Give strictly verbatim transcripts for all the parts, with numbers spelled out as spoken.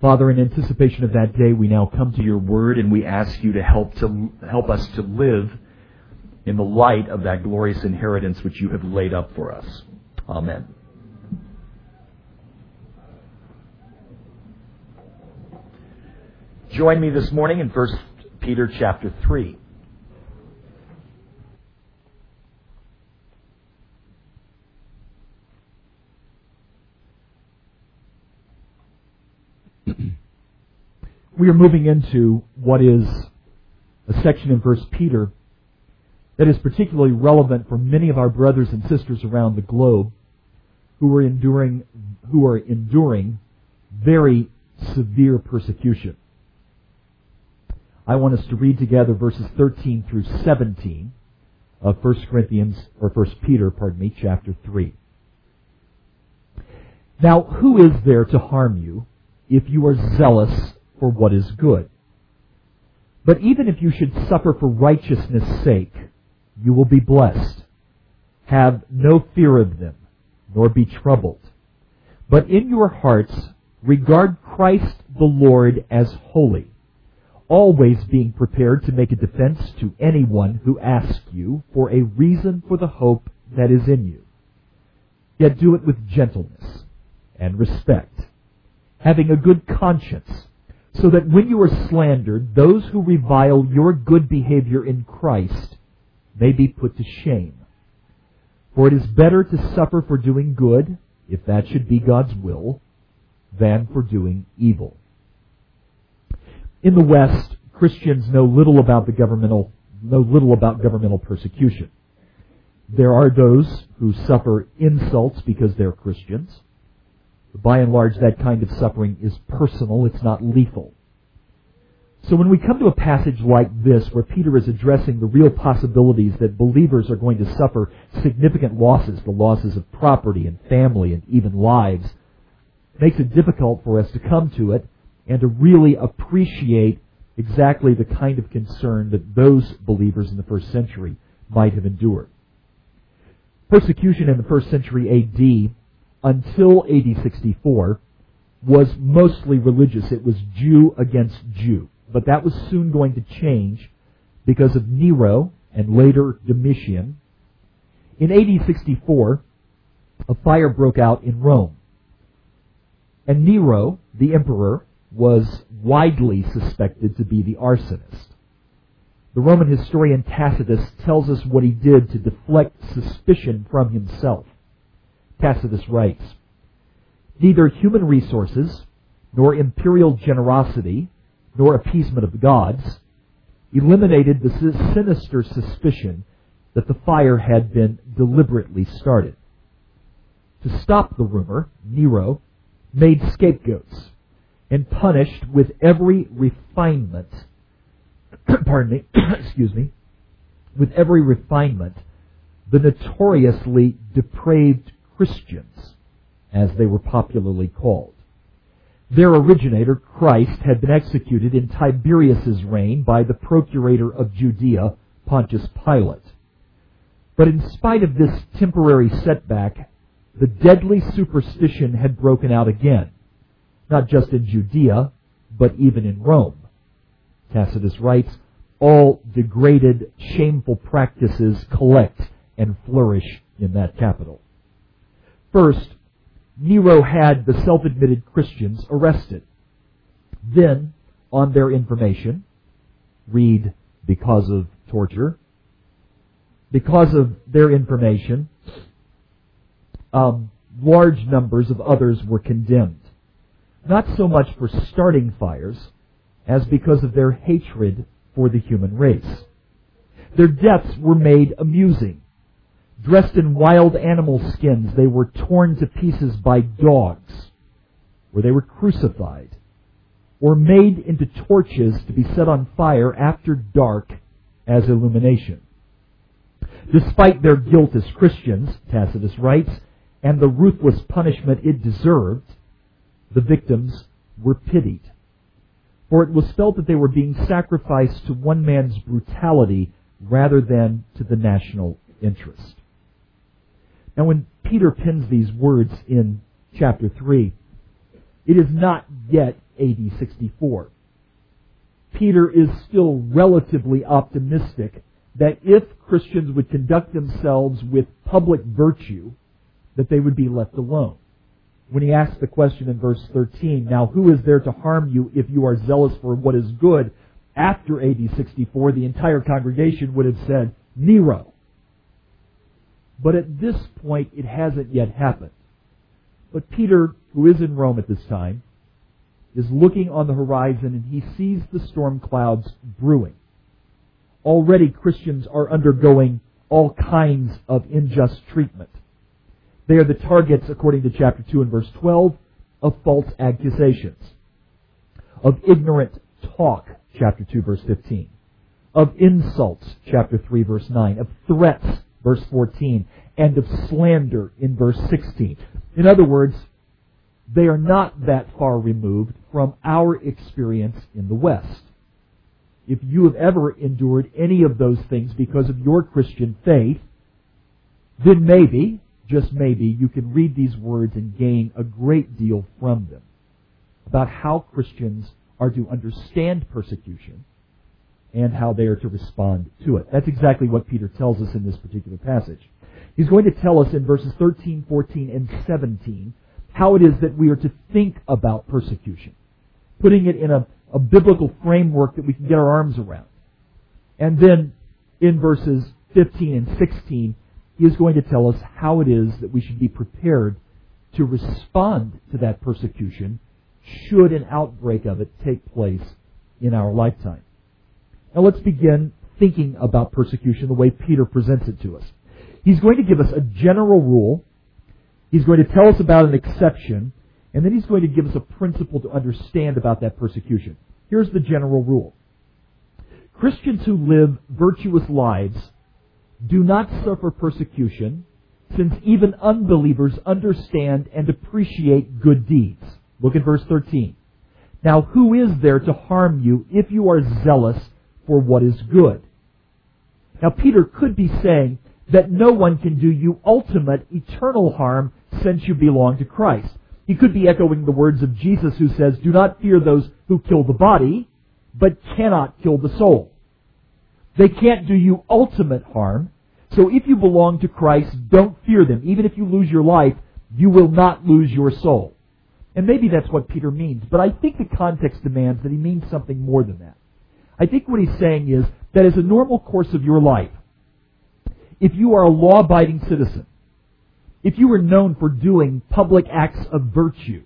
Father, in anticipation of that day, we now come to your word and we ask you to help to help us to live in the light of that glorious inheritance which you have laid up for us. Amen. Join me this morning in First Peter chapter three. We are moving into what is a section in First Peter that is particularly relevant for many of our brothers and sisters around the globe who are enduring who are enduring very severe persecution. I want us to read together verses thirteen through seventeen of First Corinthians or First Peter, pardon me, chapter three. Now, who is there to harm you if you are zealous for what is good? But even if you should suffer for righteousness' sake, you will be blessed. Have no fear of them, nor be troubled. But in your hearts regard Christ the Lord as holy, always being prepared to make a defense to anyone who asks you for a reason for the hope that is in you. Yet do it with gentleness and respect, having a good conscience, so that when you are slandered, those who revile your good behavior in Christ may be put to shame. For it is better to suffer for doing good, if that should be God's will, than for doing evil. In the West, Christians know little about the governmental know little about governmental persecution. There are those who suffer insults because they're Christians. By and large, that kind of suffering is personal, it's not lethal. So when we come to a passage like this, where Peter is addressing the real possibilities that believers are going to suffer significant losses, the losses of property and family and even lives, it makes it difficult for us to come to it and to really appreciate exactly the kind of concern that those believers in the first century might have endured. Persecution in the first century A D until A D sixty-four was mostly religious. It was Jew against Jew. But that was soon going to change because of Nero and later Domitian. In A D sixty-four, a fire broke out in Rome. And Nero, the emperor, was widely suspected to be the arsonist. The Roman historian Tacitus tells us what he did to deflect suspicion from himself. Tacitus writes, "Neither human resources, nor imperial generosity, nor appeasement of the gods eliminated the sinister suspicion that the fire had been deliberately started. To stop the rumor, Nero made scapegoats and punished with every refinement, pardon me, excuse me, with every refinement, the notoriously depraved Christians, as they were popularly called. Their originator, Christ, had been executed in Tiberius's reign by the procurator of Judea, Pontius Pilate. But in spite of this temporary setback, the deadly superstition had broken out again, not just in Judea, but even in Rome. Tacitus writes, all degraded, shameful practices collect and flourish in that capital. First, Nero had the self-admitted Christians arrested. Then, on their information, read because of torture, because of their information, um, large numbers of others were condemned. Not so much for starting fires, as because of their hatred for the human race. Their deaths were made amusing. Dressed in wild animal skins, they were torn to pieces by dogs, or they were crucified, or made into torches to be set on fire after dark as illumination. Despite their guilt as Christians, Tacitus writes, and the ruthless punishment it deserved, the victims were pitied. For it was felt that they were being sacrificed to one man's brutality rather than to the national interest. Now, when Peter pens these words in chapter three, it is not yet A D sixty-four. Peter is still relatively optimistic that if Christians would conduct themselves with public virtue, that they would be left alone. When he asks the question in verse thirteen, now who is there to harm you if you are zealous for what is good? After A D sixty-four, the entire congregation would have said, Nero. But at this point, it hasn't yet happened. But Peter, who is in Rome at this time, is looking on the horizon and he sees the storm clouds brewing. Already Christians are undergoing all kinds of unjust treatment. They are the targets, according to chapter two and verse twelve, of false accusations, of ignorant talk, chapter two, verse fifteen, of insults, chapter three, verse nine, of threats, verse fourteen, and of slander in verse sixteen. In other words, they are not that far removed from our experience in the West. If you have ever endured any of those things because of your Christian faith, then maybe, just maybe, you can read these words and gain a great deal from them about how Christians are to understand persecution and how they are to respond to it. That's exactly what Peter tells us in this particular passage. He's going to tell us in verses thirteen, fourteen, and seventeen how it is that we are to think about persecution, putting it in a, a biblical framework that we can get our arms around. And then in verses fifteen and sixteen, he is going to tell us how it is that we should be prepared to respond to that persecution should an outbreak of it take place in our lifetime. Now let's begin thinking about persecution the way Peter presents it to us. He's going to give us a general rule. He's going to tell us about an exception, and then he's going to give us a principle to understand about that persecution. Here's the general rule. Christians who live virtuous lives do not suffer persecution, since even unbelievers understand and appreciate good deeds. Look at verse thirteen. Now who is there to harm you if you are zealous for what is good? Now Peter could be saying that no one can do you ultimate eternal harm since you belong to Christ. He could be echoing the words of Jesus who says, do not fear those who kill the body, but cannot kill the soul. They can't do you ultimate harm. So if you belong to Christ, don't fear them. Even if you lose your life, you will not lose your soul. And maybe that's what Peter means, but I think the context demands that he means something more than that. I think what he's saying is that as a normal course of your life, if you are a law-abiding citizen, if you are known for doing public acts of virtue,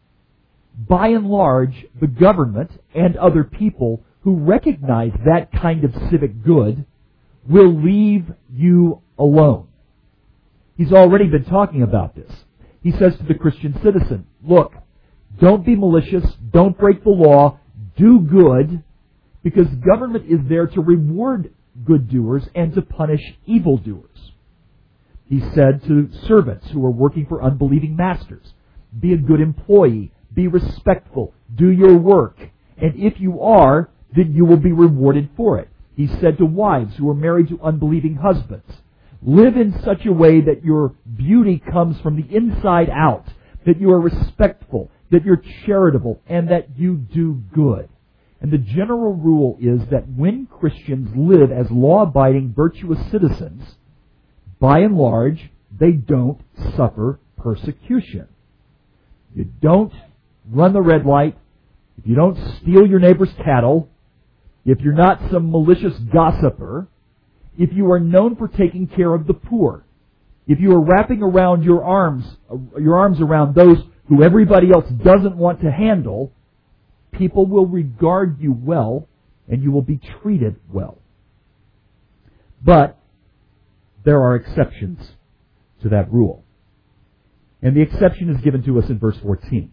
by and large, the government and other people who recognize that kind of civic good will leave you alone. He's already been talking about this. He says to the Christian citizen, look, don't be malicious, don't break the law, do good, because government is there to reward good doers and to punish evildoers. He said to servants who are working for unbelieving masters, be a good employee, be respectful, do your work, and if you are, then you will be rewarded for it. He said to wives who are married to unbelieving husbands, live in such a way that your beauty comes from the inside out, that you are respectful, that you're charitable, and that you do good. And the general rule is that when Christians live as law-abiding, virtuous citizens, by and large, they don't suffer persecution. You don't run the red light. If you don't steal your neighbor's cattle, if you're not some malicious gossiper, if you are known for taking care of the poor, if you are wrapping around your arms, your arms around those who everybody else doesn't want to handle, people will regard you well, and you will be treated well. But there are exceptions to that rule. And the exception is given to us in verse fourteen.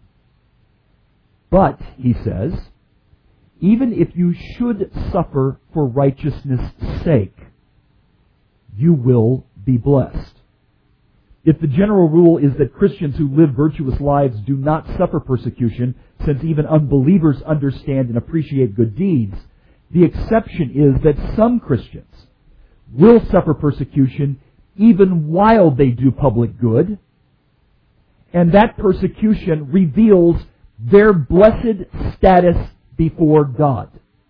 But, he says, even if you should suffer for righteousness' sake, you will be blessed. If the general rule is that Christians who live virtuous lives do not suffer persecution, since even unbelievers understand and appreciate good deeds, the exception is that some Christians will suffer persecution even while they do public good, and that persecution reveals their blessed status before God.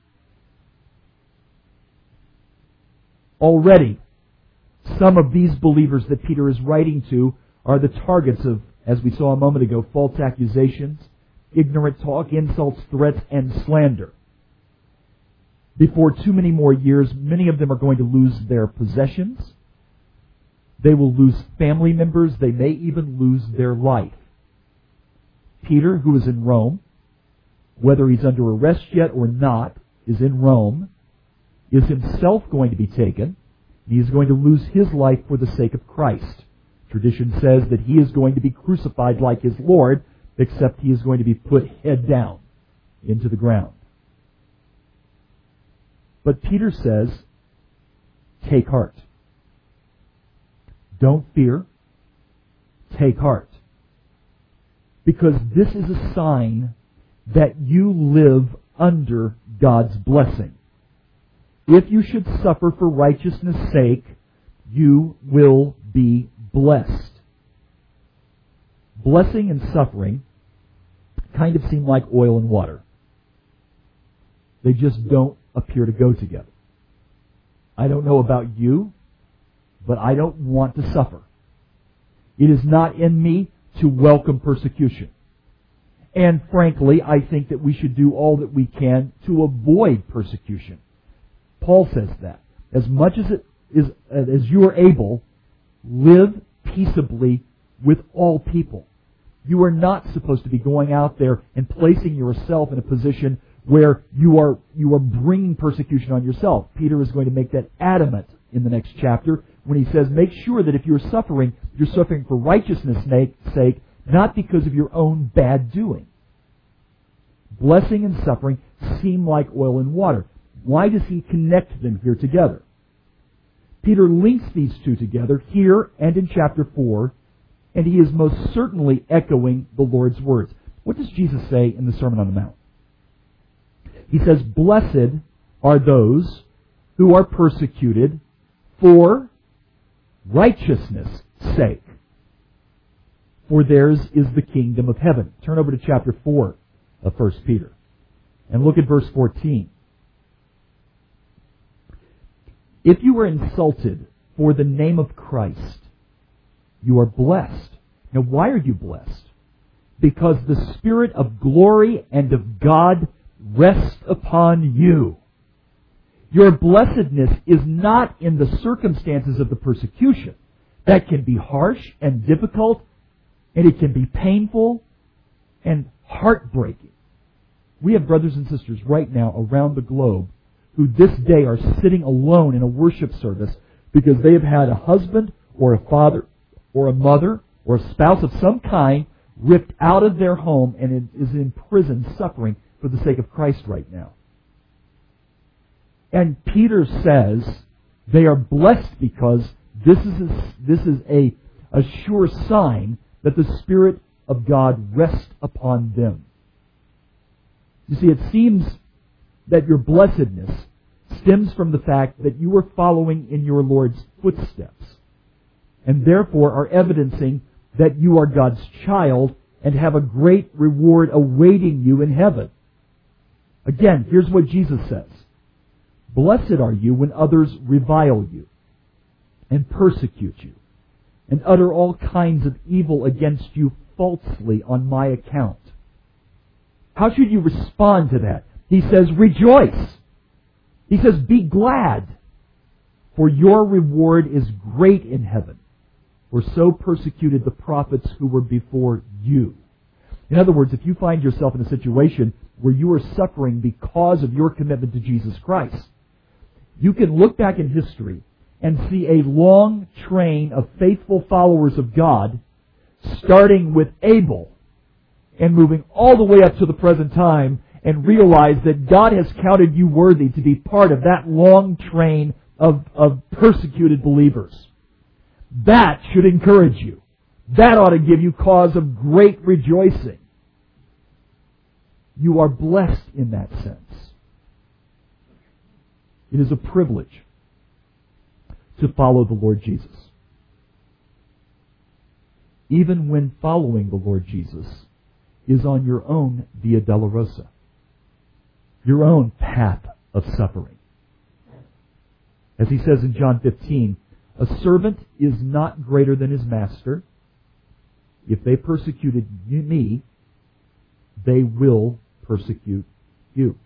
Already, some of these believers that Peter is writing to are the targets of, as we saw a moment ago, false accusations, ignorant talk, insults, threats, and slander. Before too many more years, many of them are going to lose their possessions. They will lose family members. They may even lose their life. Peter, who is in Rome, whether he's under arrest yet or not, is in Rome, is himself going to be taken. He is going to lose his life for the sake of Christ. Tradition says that he is going to be crucified like his Lord, except he is going to be put head down into the ground. But Peter says, take heart. Don't fear. Take heart. Because this is a sign that you live under God's blessing. If you should suffer for righteousness' sake, you will be blessed. Blessing and suffering kind of seem like oil and water. They just don't appear to go together. I don't know about you, but I don't want to suffer. It is not in me to welcome persecution. And frankly, I think that we should do all that we can to avoid persecution. Paul says that. As much as it is, as you are able, live peaceably with all people. You are not supposed to be going out there and placing yourself in a position where you are you are bringing persecution on yourself. Peter is going to make that adamant in the next chapter when he says, make sure that if you're suffering, you're suffering for righteousness' sake, not because of your own bad doing. Blessing and suffering seem like oil and water. Why does he connect them here together? Peter links these two together here and in chapter four, and he is most certainly echoing the Lord's words. What does Jesus say in the Sermon on the Mount? He says, blessed are those who are persecuted for righteousness' sake, for theirs is the kingdom of heaven. Turn over to chapter four of First Peter and look at verse fourteen. If you are insulted for the name of Christ, you are blessed. Now, why are you blessed? Because the Spirit of glory and of God rests upon you. Your blessedness is not in the circumstances of the persecution. That can be harsh and difficult, and it can be painful and heartbreaking. We have brothers and sisters right now around the globe who this day are sitting alone in a worship service because they have had a husband or a father or a mother or a spouse of some kind ripped out of their home and is in prison suffering for the sake of Christ right now. And Peter says they are blessed because this is a, this is a, a sure sign that the Spirit of God rests upon them. You see, it seems that your blessedness stems from the fact that you are following in your Lord's footsteps, and therefore are evidencing that you are God's child and have a great reward awaiting you in heaven. Again, here's what Jesus says. Blessed are you when others revile you and persecute you and utter all kinds of evil against you falsely on my account. How should you respond to that? He says, rejoice. He says, be glad, for your reward is great in heaven. For so persecuted the prophets who were before you. In other words, if you find yourself in a situation where you are suffering because of your commitment to Jesus Christ, you can look back in history and see a long train of faithful followers of God, starting with Abel and moving all the way up to the present time, and realize that God has counted you worthy to be part of that long train of, of persecuted believers. That should encourage you. That ought to give you cause of great rejoicing. You are blessed in that sense. It is a privilege to follow the Lord Jesus. Even when following the Lord Jesus, is on your own Via Dolorosa, your own path of suffering. As he says in John fifteen, a servant is not greater than his master. If they persecuted me, they will persecute you.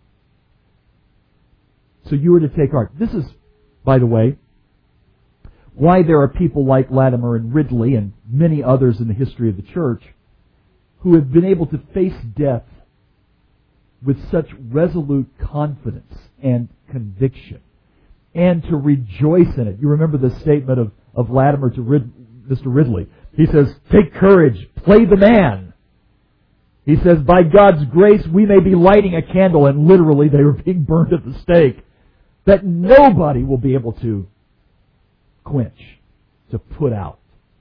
So you are to take heart. This is, by the way, why there are people like Latimer and Ridley and many others in the history of the church who have been able to face death with such resolute confidence and conviction, and to rejoice in it. You remember the statement of, of Latimer to Rid, Mister Ridley. He says, "Take courage, play the man." He says, "By God's grace, we may be lighting a candle," and literally they were being burned at the stake, "that nobody will be able to quench, to put out.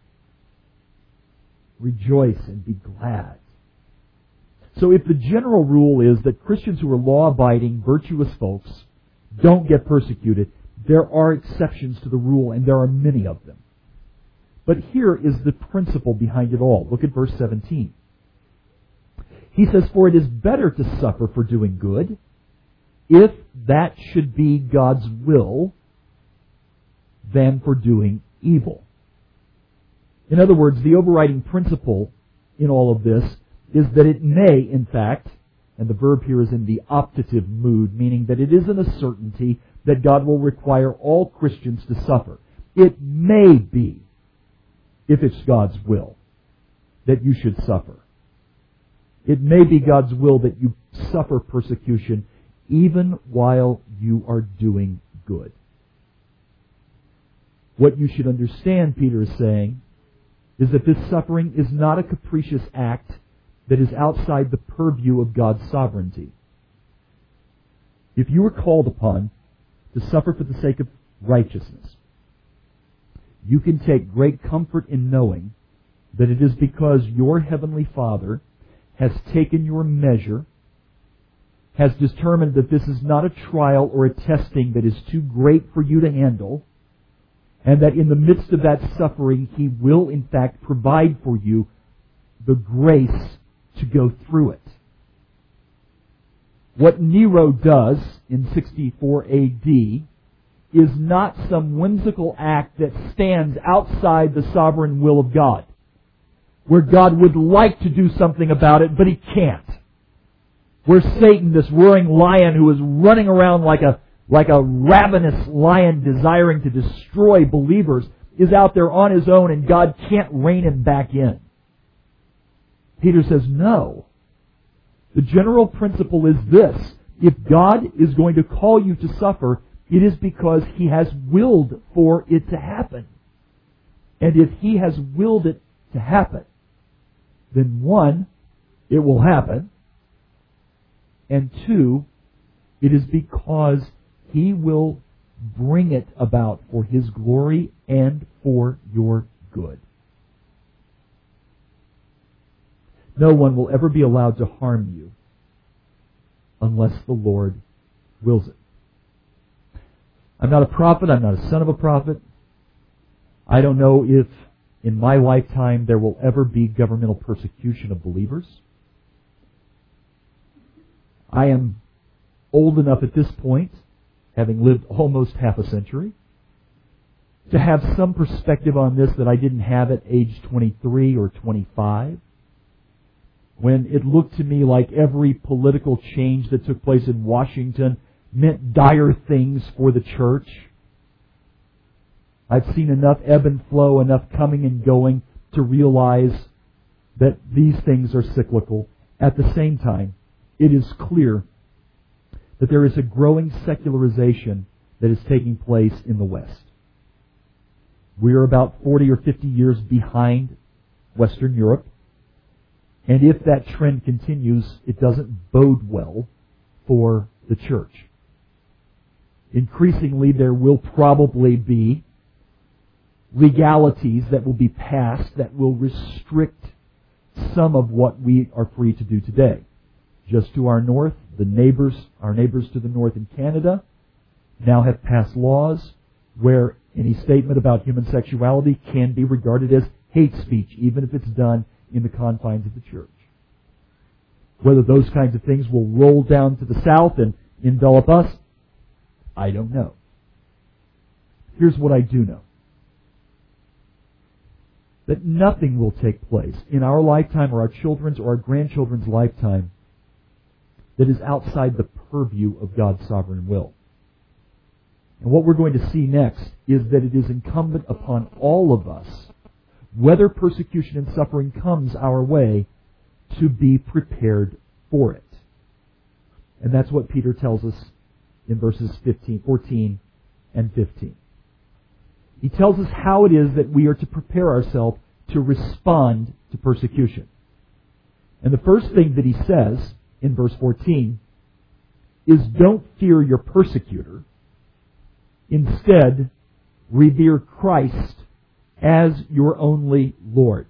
Rejoice and be glad." So if the general rule is that Christians who are law-abiding, virtuous folks don't get persecuted, there are exceptions to the rule, and there are many of them. But here is the principle behind it all. Look at verse seventeen. He says, "For it is better to suffer for doing good, if that should be God's will, than for doing evil." In other words, the overriding principle in all of this is that it may, in fact, and the verb here is in the optative mood, meaning that it isn't a certainty that God will require all Christians to suffer. It may be, if it's God's will, that you should suffer. It may be God's will that you suffer persecution even while you are doing good. What you should understand, Peter is saying, is that this suffering is not a capricious act that is outside the purview of God's sovereignty. If you are called upon to suffer for the sake of righteousness, you can take great comfort in knowing that it is because your Heavenly Father has taken your measure, has determined that this is not a trial or a testing that is too great for you to handle, and that in the midst of that suffering, He will in fact provide for you the grace to go through it. What Nero does in sixty-four A D is not some whimsical act that stands outside the sovereign will of God, where God would like to do something about it, but He can't. Where Satan, this roaring lion who is running around like a like a ravenous lion desiring to destroy believers, is out there on his own and God can't rein him back in. Peter says, no. The general principle is this: if God is going to call you to suffer, it is because He has willed for it to happen. And if He has willed it to happen, then one, it will happen, and two, it is because He will bring it about for His glory and for your good. No one will ever be allowed to harm you unless the Lord wills it. I'm not a prophet. I'm not a son of a prophet. I don't know if in my lifetime there will ever be governmental persecution of believers. I am old enough at this point, having lived almost half a century, to have some perspective on this that I didn't have at age twenty-three or twenty-five, when it looked to me like every political change that took place in Washington meant dire things for the church. I've seen enough ebb and flow, enough coming and going to realize that these things are cyclical. At the same time, it is clear that there is a growing secularization that is taking place in the West. We are about forty or fifty years behind Western Europe. And if that trend continues, it doesn't bode well for the church. Increasingly, there will probably be legalities that will be passed that will restrict some of what we are free to do today. Just to our north, the neighbors, our neighbors to the north in Canada, now have passed laws where any statement about human sexuality can be regarded as hate speech, even if it's done in the confines of the church. Whether those kinds of things will roll down to the south and envelop us, I don't know. Here's what I do know. That nothing will take place in our lifetime or our children's or our grandchildren's lifetime that is outside the purview of God's sovereign will. And what we're going to see next is that it is incumbent upon all of us, whether persecution and suffering comes our way, to be prepared for it. And that's what Peter tells us in verses fifteen, fourteen and fifteen. He tells us how it is that we are to prepare ourselves to respond to persecution. And the first thing that he says in verse fourteen is, don't fear your persecutor. Instead, revere Christ as your only Lord.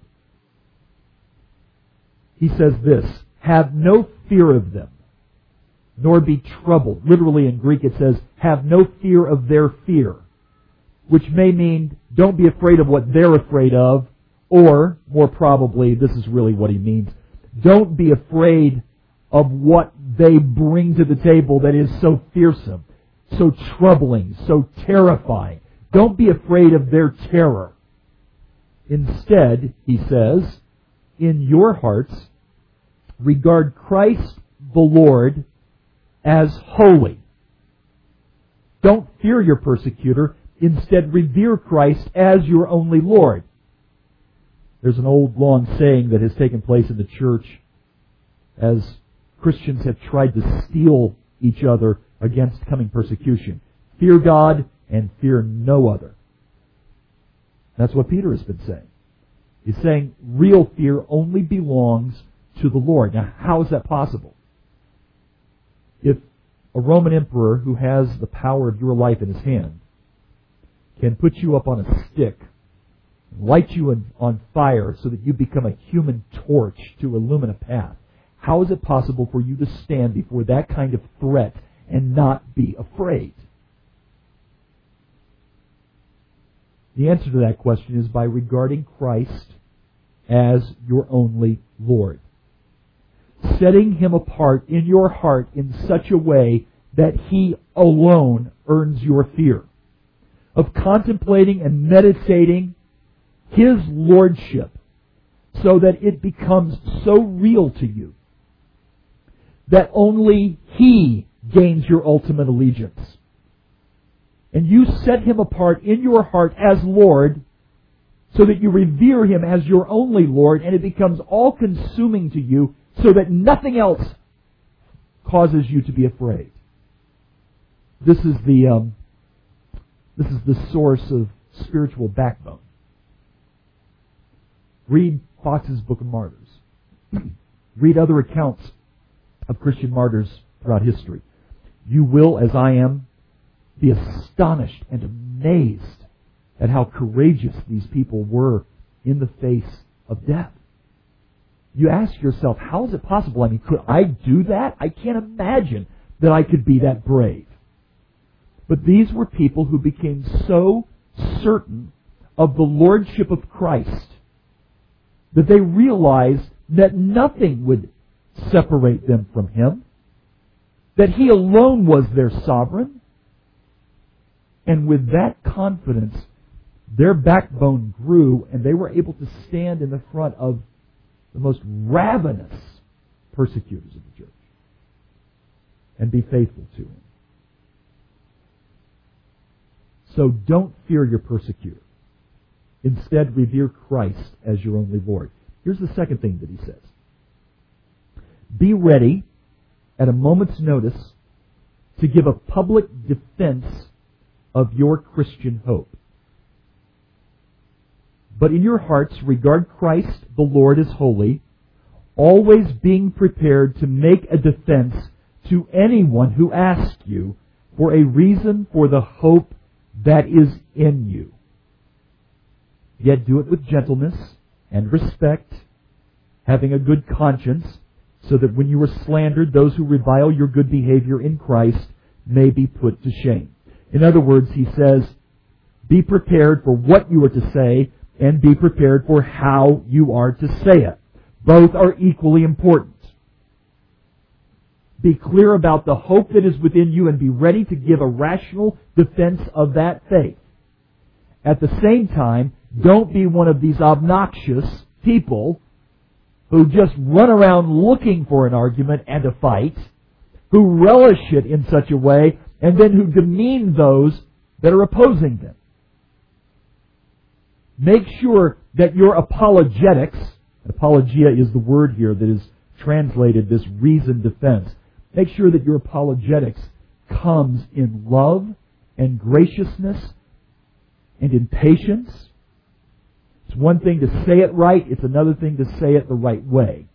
He says this, have no fear of them, nor be troubled. Literally in Greek it says, have no fear of their fear, which may mean don't be afraid of what they're afraid of, or, more probably, this is really what he means, don't be afraid of what they bring to the table that is so fearsome, so troubling, so terrifying. Don't be afraid of their terror. Instead, he says, in your hearts, regard Christ the Lord as holy. Don't fear your persecutor. Instead, revere Christ as your only Lord. There's an old, long saying that has taken place in the church as Christians have tried to steel each other against coming persecution. Fear God and fear no other. That's what Peter has been saying. He's saying real fear only belongs to the Lord. Now, how is that possible? If a Roman emperor who has the power of your life in his hand can put you up on a stick, light you in, on fire so that you become a human torch to illumine a path, how is it possible for you to stand before that kind of threat and not be afraid? The answer to that question is by regarding Christ as your only Lord. Setting Him apart in your heart in such a way that He alone earns your fear. Of contemplating and meditating His Lordship so that it becomes so real to you that only He gains your ultimate allegiance. And you set Him apart in your heart as Lord so that you revere Him as your only Lord, and it becomes all-consuming to you so that nothing else causes you to be afraid. This is the um, this is the source of spiritual backbone. Read Fox's Book of Martyrs. Read other accounts of Christian martyrs throughout history. You will, as I am, be astonished and amazed at how courageous these people were in the face of death. You ask yourself, how is it possible? I mean, could I do that? I can't imagine that I could be that brave. But these were people who became so certain of the Lordship of Christ that they realized that nothing would separate them from Him, that He alone was their sovereign. And with that confidence, their backbone grew, and they were able to stand in the front of the most ravenous persecutors of the church and be faithful to Him. So don't fear your persecutor. Instead, revere Christ as your only Lord. Here's the second thing that he says. Be ready at a moment's notice to give a public defense of your Christian hope. But in your hearts, regard Christ the Lord as holy, always being prepared to make a defense to anyone who asks you for a reason for the hope that is in you. Yet do it with gentleness and respect, having a good conscience, so that when you are slandered, those who revile your good behavior in Christ may be put to shame. In other words, he says, be prepared for what you are to say, and be prepared for how you are to say it. Both are equally important. Be clear about the hope that is within you and be ready to give a rational defense of that faith. At the same time, don't be one of these obnoxious people who just run around looking for an argument and a fight, who relish it in such a way, and then who demean those that are opposing them. Make sure that your apologetics, apologia is the word here that is translated this reasoned defense. Make sure that your apologetics comes in love and graciousness and in patience. It's one thing to say it right, it's another thing to say it the right way.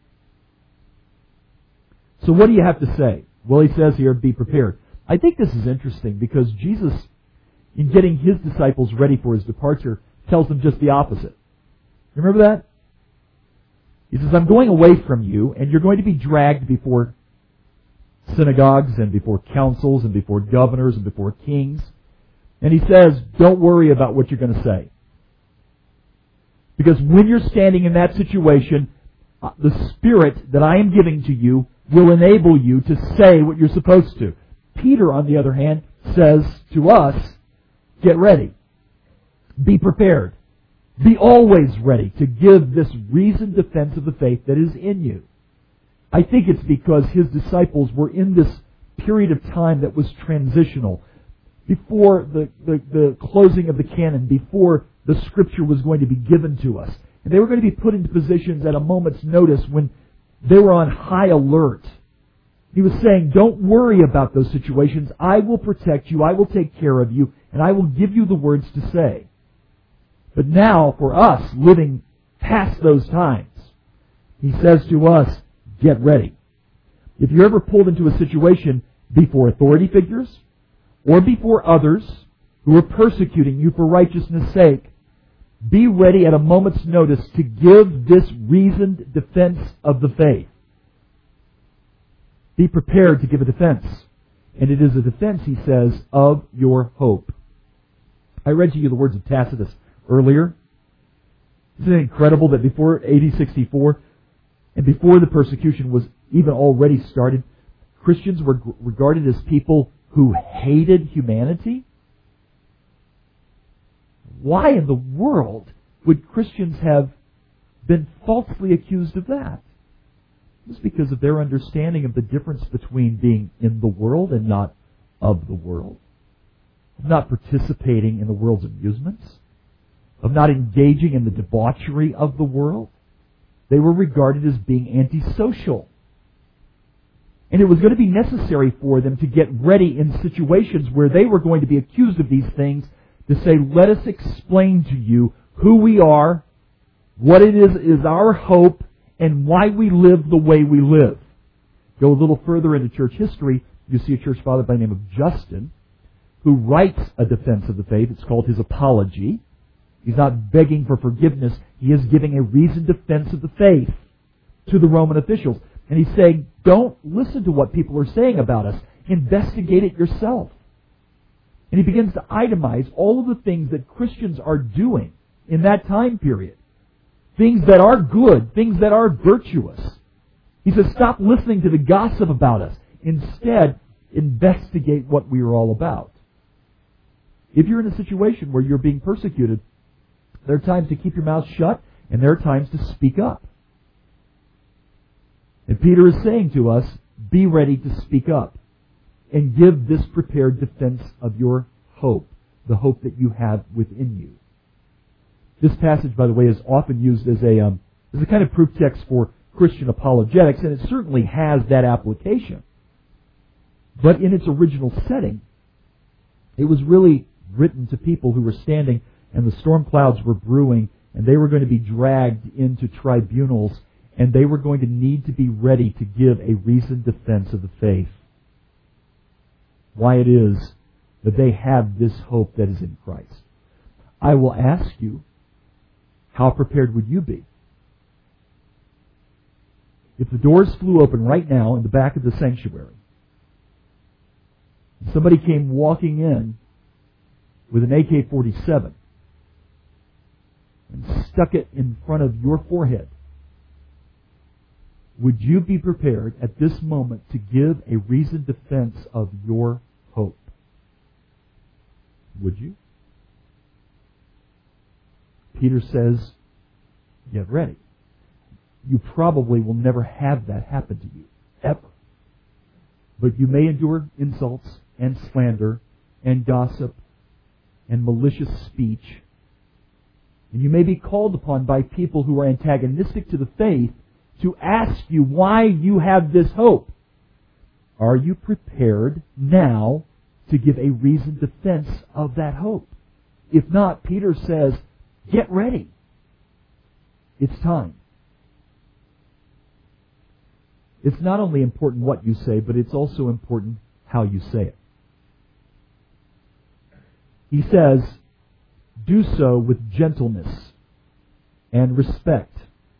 So what do you have to say? Well, he says here, be prepared. I think this is interesting because Jesus, in getting his disciples ready for his departure, tells them just the opposite. You remember that? He says, I'm going away from you, and you're going to be dragged before synagogues and before councils and before governors and before kings. And he says, don't worry about what you're going to say. Because when you're standing in that situation, the Spirit that I am giving to you will enable you to say what you're supposed to. Peter, on the other hand, says to us, get ready. Be prepared. Be always ready to give this reasoned defense of the faith that is in you. I think it's because his disciples were in this period of time that was transitional. Before the, the, the closing of the canon, before the Scripture was going to be given to us. And they were going to be put into positions at a moment's notice when they were on high alert. He was saying, don't worry about those situations. I will protect you. I will take care of you. And I will give you the words to say. But now, for us, living past those times, he says to us, get ready. If you're ever pulled into a situation before authority figures or before others who are persecuting you for righteousness' sake, be ready at a moment's notice to give this reasoned defense of the faith. Be prepared to give a defense. And it is a defense, he says, of your hope. I read to you the words of Tacitus earlier. Isn't it incredible that before A D sixty-four, and before the persecution was even already started, Christians were regarded as people who hated humanity? Why in the world would Christians have been falsely accused of that? It's because of their understanding of the difference between being in the world and not of the world. Of not participating in the world's amusements. Of not engaging in the debauchery of the world. They were regarded as being antisocial. And it was going to be necessary for them to get ready in situations where they were going to be accused of these things to say, let us explain to you who we are, what it is is our hope, and why we live the way we live. Go a little further into church history, you see a church father by the name of Justin, who writes a defense of the faith. It's called his Apology. He's not begging for forgiveness. He is giving a reasoned defense of the faith to the Roman officials. And he's saying, don't listen to what people are saying about us. Investigate it yourself. And he begins to itemize all of the things that Christians are doing in that time period. Things that are good, things that are virtuous. He says, stop listening to the gossip about us. Instead, investigate what we are all about. If you're in a situation where you're being persecuted, there are times to keep your mouth shut, and there are times to speak up. And Peter is saying to us, be ready to speak up and give this prepared defense of your hope, the hope that you have within you. This passage, by the way, is often used as a um, as a kind of proof text for Christian apologetics, and it certainly has that application. But in its original setting, it was really written to people who were standing and the storm clouds were brewing, and they were going to be dragged into tribunals, and they were going to need to be ready to give a reasoned defense of the faith. Why it is that they have this hope that is in Christ. I will ask you, how prepared would you be? If the doors flew open right now in the back of the sanctuary, somebody came walking in with an A K forty-seven and stuck it in front of your forehead, would you be prepared at this moment to give a reasoned defense of your hope? Would you? Peter says, get ready. You probably will never have that happen to you, ever. But you may endure insults and slander and gossip and malicious speech. And you may be called upon by people who are antagonistic to the faith to ask you why you have this hope. Are you prepared now to give a reasoned defense of that hope? If not, Peter says, get ready. It's time. It's not only important what you say, but it's also important how you say it. He says, do so with gentleness and respect.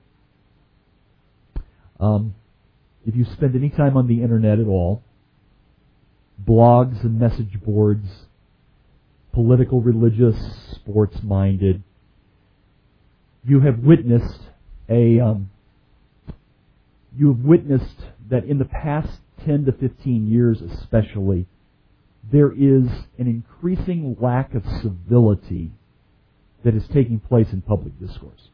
Um, if you spend any time on the internet at all, blogs and message boards, political, religious, sports-minded, you have witnessed a um, you have witnessed that in the past ten to fifteen years especially, there is an increasing lack of civility that is taking place in public discourse.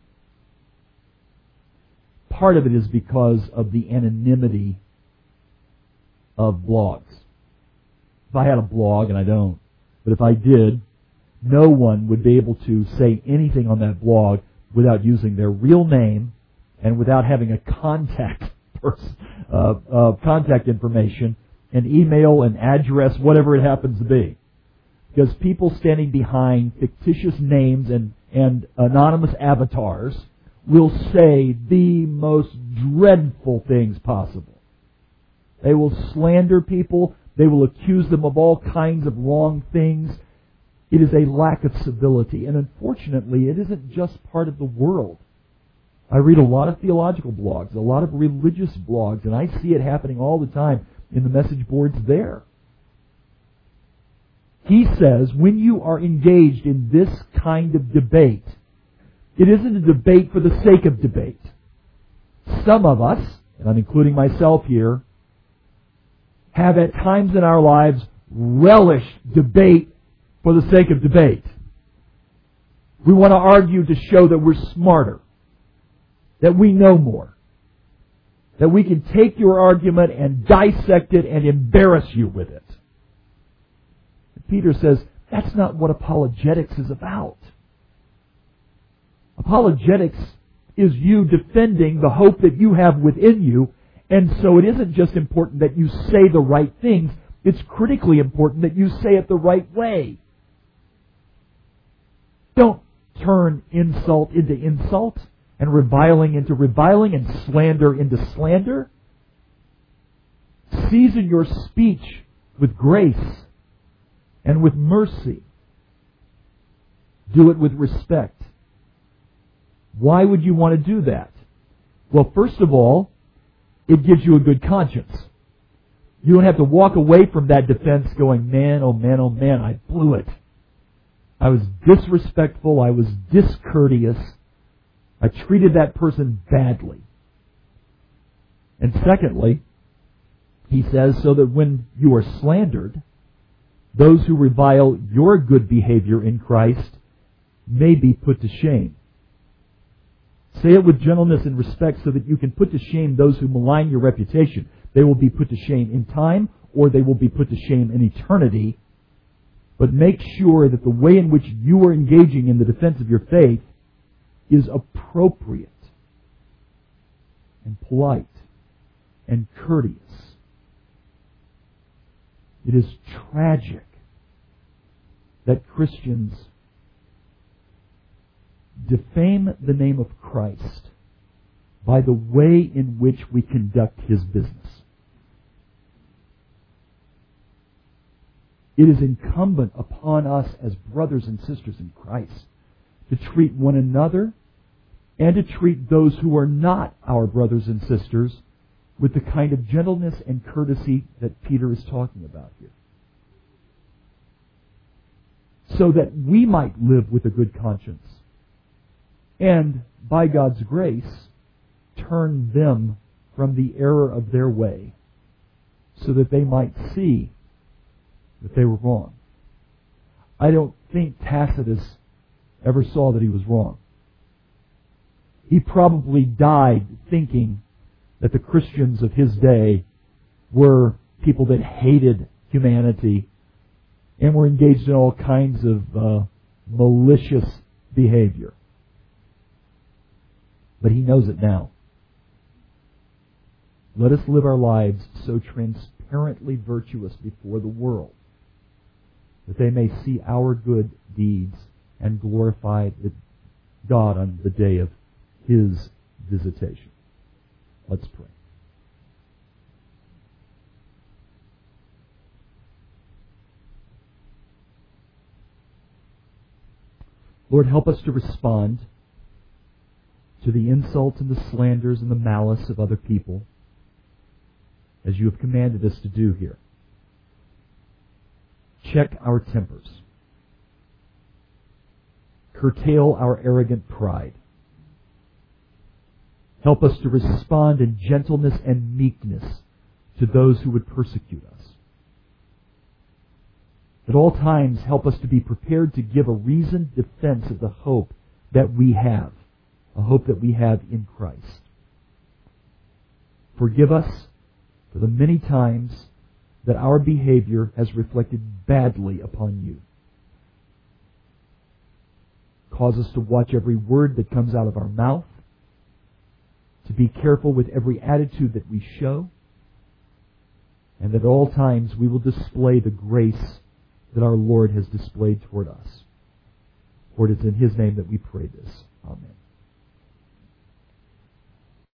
Part of it is because of the anonymity of blogs. If I had a blog, and I don't, but if I did, no one would be able to say anything on that blog without using their real name and without having a contact person, uh, uh, contact information, an email, an address, whatever it happens to be. Because people standing behind fictitious names and, and anonymous avatars will say the most dreadful things possible. They will slander people. They will accuse them of all kinds of wrong things. It is a lack of civility. And unfortunately, it isn't just part of the world. I read a lot of theological blogs, a lot of religious blogs, and I see it happening all the time in the message boards there. He says, when you are engaged in this kind of debate, it isn't a debate for the sake of debate. Some of us, and I'm including myself here, have at times in our lives relished debate for the sake of debate. We want to argue to show that we're smarter, that we know more, that we can take your argument and dissect it and embarrass you with it. And Peter says, that's not what apologetics is about. Apologetics is you defending the hope that you have within you, and so it isn't just important that you say the right things, it's critically important that you say it the right way. Don't turn insult into insult, and reviling into reviling, and slander into slander. Season your speech with grace and with mercy. Do it with respect. Why would you want to do that? Well, first of all, it gives you a good conscience. You don't have to walk away from that defense going, man, oh man, oh man, I blew it. I was disrespectful. I was discourteous. I treated that person badly. And secondly, he says, so that when you are slandered, those who revile your good behavior in Christ may be put to shame. Say it with gentleness and respect so that you can put to shame those who malign your reputation. They will be put to shame in time, or they will be put to shame in eternity. But make sure that the way in which you are engaging in the defense of your faith is appropriate and polite and courteous. It is tragic that Christians defame the name of Christ by the way in which we conduct His business. It is incumbent upon us as brothers and sisters in Christ to treat one another and to treat those who are not our brothers and sisters with the kind of gentleness and courtesy that Peter is talking about here. So that we might live with a good conscience and, by God's grace, turn them from the error of their way so that they might see that they were wrong. I don't think Tacitus ever saw that he was wrong. He probably died thinking that the Christians of his day were people that hated humanity and were engaged in all kinds of uh, malicious behavior. But he knows it now. Let us live our lives so transparently virtuous before the world that they may see our good deeds and glorify God on the day of His visitation. Let's pray. Lord, help us to respond to the insults and the slanders and the malice of other people as you have commanded us to do here. Check our tempers. Curtail our arrogant pride. Help us to respond in gentleness and meekness to those who would persecute us. At all times, help us to be prepared to give a reasoned defense of the hope that we have, a hope that we have in Christ. Forgive us for the many times that our behavior has reflected badly upon you. Cause us to watch every word that comes out of our mouth, to be careful with every attitude that we show, and at all times we will display the grace that our Lord has displayed toward us. For it is in His name that we pray this. Amen.